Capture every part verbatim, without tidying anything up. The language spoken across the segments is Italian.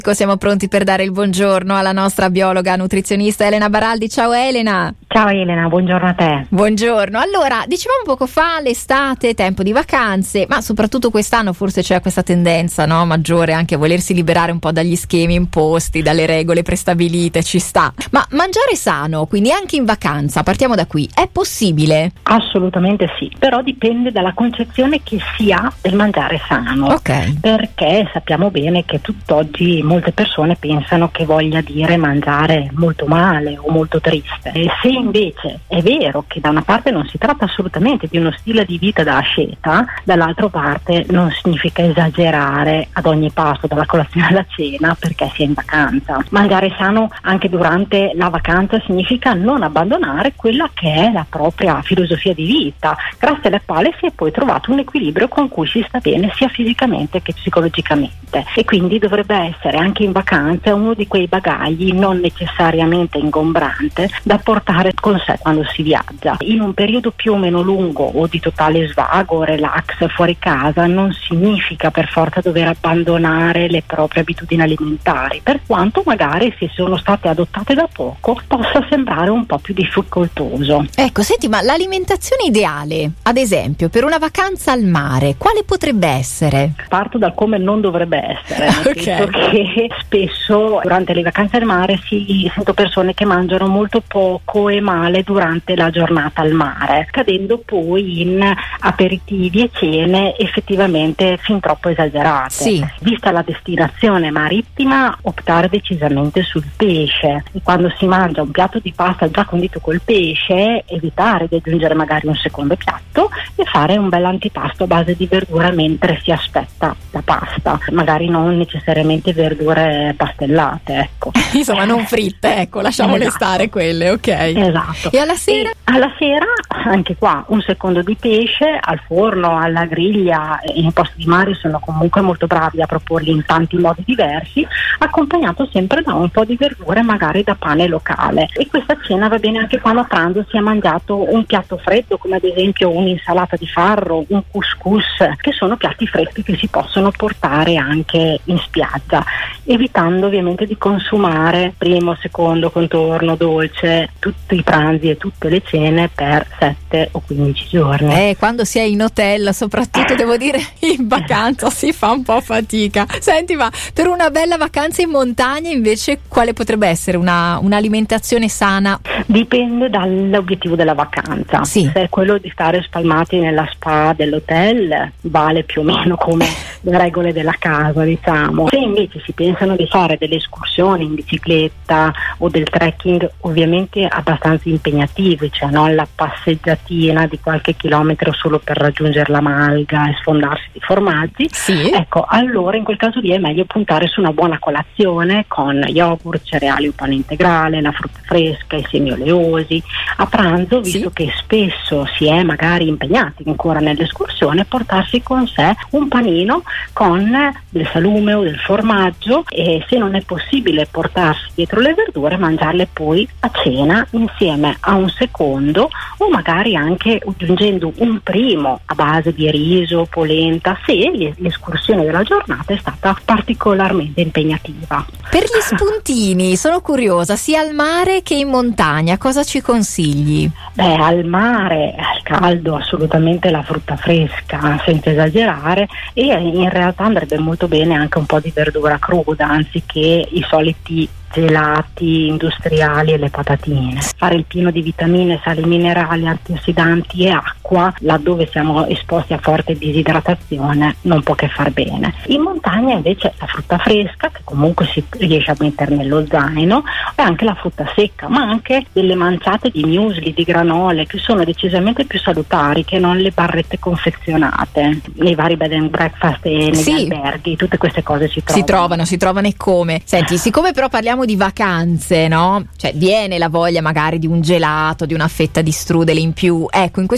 Siamo pronti per dare il buongiorno alla nostra biologa nutrizionista Elena Baraldi. Ciao Elena. Ciao Elena, buongiorno a te. Buongiorno. Allora, dicevamo poco fa, l'estate, tempo di vacanze, ma soprattutto quest'anno forse c'è questa tendenza, no, maggiore anche a volersi liberare un po' dagli schemi imposti, dalle regole prestabilite, ci sta. Ma mangiare sano, quindi anche in vacanza, partiamo da qui, è possibile? Assolutamente sì, però dipende dalla concezione che si ha del mangiare sano. Ok. Perché sappiamo bene che tutt'oggi molte persone pensano che voglia dire mangiare molto male o molto triste. E se invece è vero che da una parte non si tratta assolutamente di uno stile di vita da asceta, dall'altra parte non significa esagerare ad ogni passo, dalla colazione alla cena, perché si è in vacanza. Mangiare sano anche durante la vacanza significa non abbandonare quella che è la propria filosofia di vita, grazie alla quale si è poi trovato un equilibrio con cui si sta bene sia fisicamente che psicologicamente, e quindi dovrebbe essere anche in vacanza uno di quei bagagli non necessariamente ingombrante da portare con sé quando si viaggia. In un periodo più o meno lungo o di totale svago, relax fuori casa, non significa per forza dover abbandonare le proprie abitudini alimentari, per quanto magari se sono state adottate da poco possa sembrare un po' più difficoltoso. Ecco, senti, ma l'alimentazione ideale, ad esempio, per una vacanza al mare, quale potrebbe essere? Parto dal come non dovrebbe essere, nel Ok. senso che spesso durante le vacanze al mare si sento persone che mangiano molto poco e male durante la giornata al mare, cadendo poi in aperitivi e cene effettivamente fin troppo esagerate. Sì. Vista la destinazione marittima, optare decisamente sul pesce, e quando si mangia un piatto di pasta già condito col pesce, evitare di aggiungere magari un secondo piatto e fare un bel antipasto a base di verdura mentre si aspetta la pasta, magari non necessariamente verdure pastellate, ecco. Insomma, non fritte, ecco, lasciamole Esatto. stare quelle, ok. Esatto. E alla sera? E alla sera anche qua un secondo di pesce al forno, alla griglia, e i posti di mare sono comunque molto bravi a proporli in tanti modi diversi, accompagnato sempre da un po' di verdure, magari da pane locale. E questa cena va bene anche quando a pranzo si è mangiato un piatto freddo, come ad esempio un'insalata di farro, un couscous, che sono piatti freschi che si possono portare anche in spiaggia, evitando ovviamente di consumare primo, secondo, contorno, dolce, tutti i pranzi e tutte le cene per sette o quindici giorni. Eh, quando si è in hotel, soprattutto devo dire in vacanza, si fa un po' fatica. Senti, ma per una bella vacanza in montagna invece quale potrebbe essere una, un'alimentazione sana? Dipende dall'obiettivo della vacanza. Sì. Se è quello di stare spalmati nella spa dell'hotel, vale più o meno come le regole della casa, diciamo. Se invece si pensano di fare delle escursioni in bicicletta o del trekking, ovviamente abbastanza impegnative, cioè no, la passeggiatina di qualche chilometro solo per raggiungere la malga e sfondarsi di formaggi, Sì. ecco, allora in quel caso lì è meglio puntare su una buona colazione con yogurt, cereali o pane integrale, la frutta fresca, i semi oleosi. A pranzo, visto Sì. che spesso si è magari impegnati ancora nell'escursione, portarsi con sé un panino con del salume o del formaggio, e se non è possibile portarsi dietro le verdure, mangiarle poi a cena insieme a un secondo, o magari anche aggiungendo un primo a base di riso, polenta, se l'escursione della giornata è stata particolarmente impegnativa. Per gli spuntini, sono curiosa, sia al mare che in montagna, cosa ci consigli? Beh, al mare, al caldo, assolutamente la frutta fresca, senza esagerare, e in realtà andrebbe molto bene anche un po' di verdura cruda, anziché i soliti gelati industriali e le patatine. Fare il pieno di vitamine, sali minerali, antiossidanti e acqua laddove siamo esposti a forte disidratazione non può che far bene. In montagna invece la frutta fresca, che comunque si riesce a mettere nello zaino, e anche la frutta secca, ma anche delle manciate di muesli, di granole, che sono decisamente più salutari che non le barrette confezionate nei vari bed and breakfast e negli Sì. alberghi. Tutte queste cose si trovano. Si trovano, si trovano e come? Senti, siccome però parliamo di vacanze, no? Cioè viene la voglia magari di un gelato, di una fetta di strudel in più. Ecco, in questo caso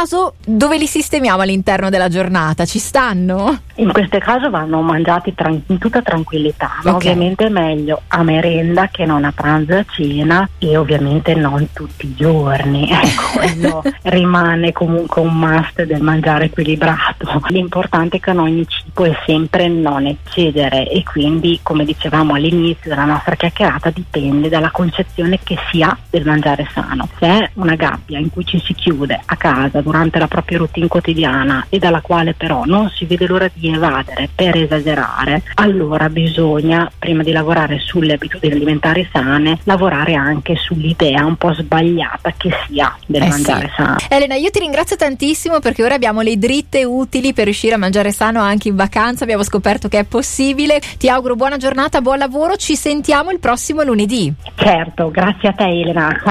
caso dove li sistemiamo all'interno della giornata? Ci stanno? In questo caso vanno mangiati tran- in tutta tranquillità, ma Okay. ovviamente è meglio a merenda che non a pranzo e a cena, e ovviamente non tutti i giorni. Ecco, quello rimane comunque un must del mangiare equilibrato. L'importante è che con ogni cibo è sempre non eccedere, e quindi, come dicevamo all'inizio della nostra chiacchierata, dipende dalla concezione che si ha del mangiare sano. Se è una gabbia in cui ci si chiude a casa durante la propria routine quotidiana e dalla quale però non si vede l'ora di evadere per esagerare, allora bisogna, prima di lavorare sulle abitudini alimentari sane, lavorare anche sull'idea un po' sbagliata che si ha del Eh mangiare sì. sano. Elena, io ti ringrazio tantissimo, perché ora abbiamo le dritte utili per riuscire a mangiare sano anche in vacanza. Abbiamo scoperto che è possibile. Ti auguro buona giornata, buon lavoro, ci sentiamo il prossimo lunedì. Certo, grazie a te Elena.